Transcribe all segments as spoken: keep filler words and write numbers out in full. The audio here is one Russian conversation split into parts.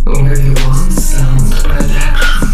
Вавилон Саунд Продакшн.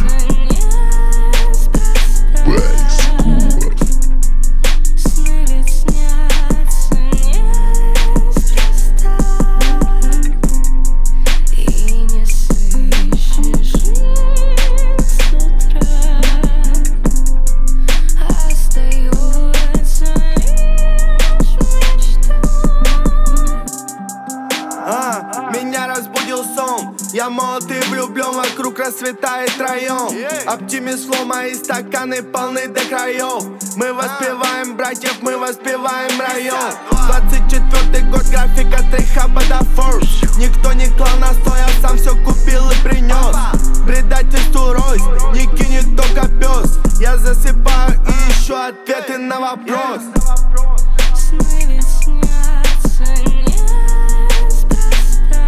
Меня разбудил сон. Я молод и влюблен, вокруг расцветает район. Оптимист флоу, мои стаканы полны до краев. Мы воспеваем братьев, мы воспеваем район. Двадцать четвёртый год, график от Рейхаба до Forbes. Никто не клал на стой, я сам все купил и принес. Предательству рось, не кинет только пес. Я засыпаю и ищу ответы на вопрос. Сны ведь снятся неспроста.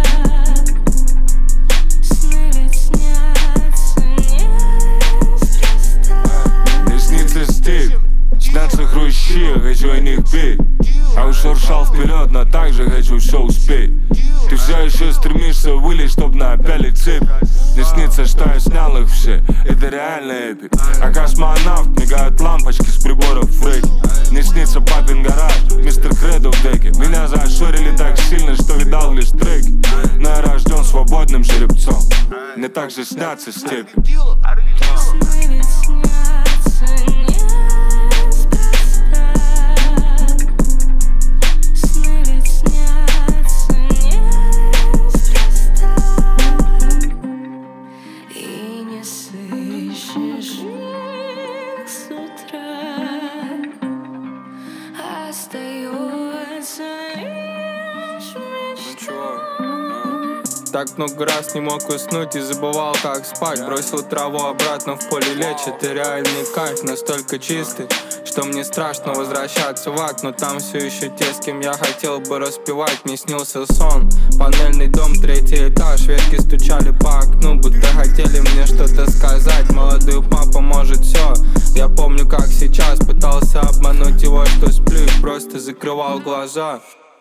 Сны ведь снятся неспроста. Мне снится степь, снятся хрущи, я хочу о них петь. А уж шуршал вперед, но также хочу все успеть. Ты все еще стремишься вылезть, чтоб напялить цепь. Мне снится, что я снял их все, это реально эпик. А космонавт, мигают лампочки с приборов фрейк. Мне снится папин гараж, мистер Кредо в деке. Меня зашорили так сильно, что видал лишь треки. Но я рожден свободным жеребцом, мне также снятся степи. Сны ведь снятся неспроста. Сны ведь снятся неспроста. И не сыщешь их с утра. Остается лишь мечта. Так много раз не мог уснуть и забывал, как спать. Бросил траву обратно в поле лечь. Это реальный кайф, настолько чистый, что мне страшно возвращаться в ад. Но там все еще те, с кем я хотел бы распевать. Мне снился сон, панельный дом, третий этаж. Ветки стучали по окну, будто хотели мне что-то сказать. Молодой папа может все. Я помню, как сейчас пытался обмануть его, что сплю, и просто закрывал глаза.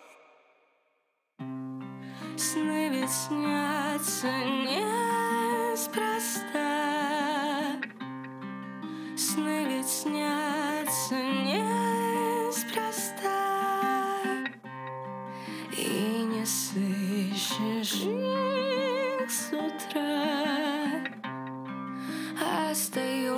Сны ведь снятся неспроста. Сны ведь снятся неспроста. И не сыщешь их с утра. Остается